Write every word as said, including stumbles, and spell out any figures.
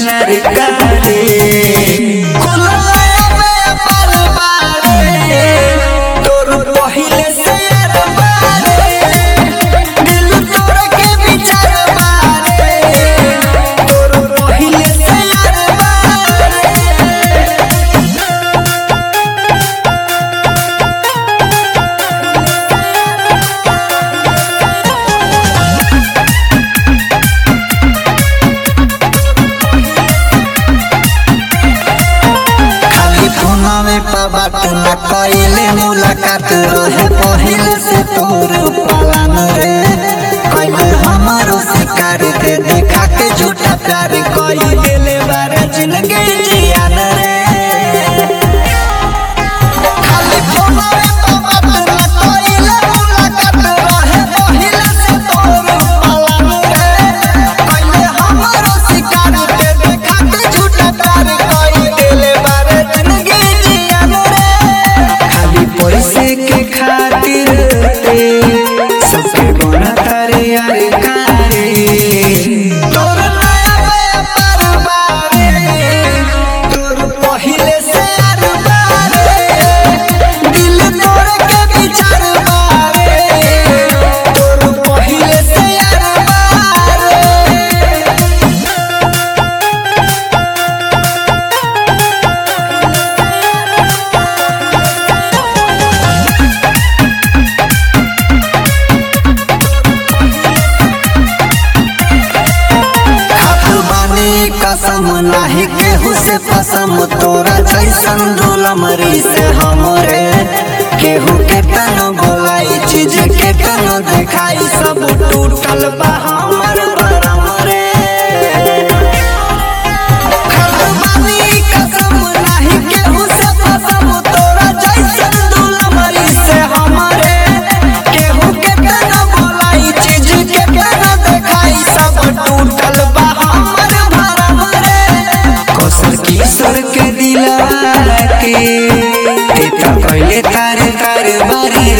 छिनार कारे बात न कइले मुलाकात रहे पहिले से तोर पालन रे कइले हमारो शिकार दे देखा के झूठा प्यार कइ देले बारे जिंदगी जियान रे खाली फोन पे बात न कइले मुलाकात रहे पहिले से तोर पालन रे कइले हमारो शिकार दे देखा के झूठा प्यार कइ देले बारे जिंदगी पैसे के खातिर ते सबके बना तारे यार कारे तोर नया व्यापार बारे तोर पहिले से यार बारे दिल तोड़ के विचार बारे तोर पहिले से यार कसम नाही केहू से पसम तोरा जैसन दुलमरी से हमरे केहू के तन बोलाई चीज के तन दिखाई सब टूटल बा हमर भरम रे कसम नाही केहू से पसम तोरा जैसन दुलमरी से हमरे केहू के तन बोलाई चीज के तन दिखाई सब टूटल बा किशोर के दिला के ते तो कइले तार तार बारे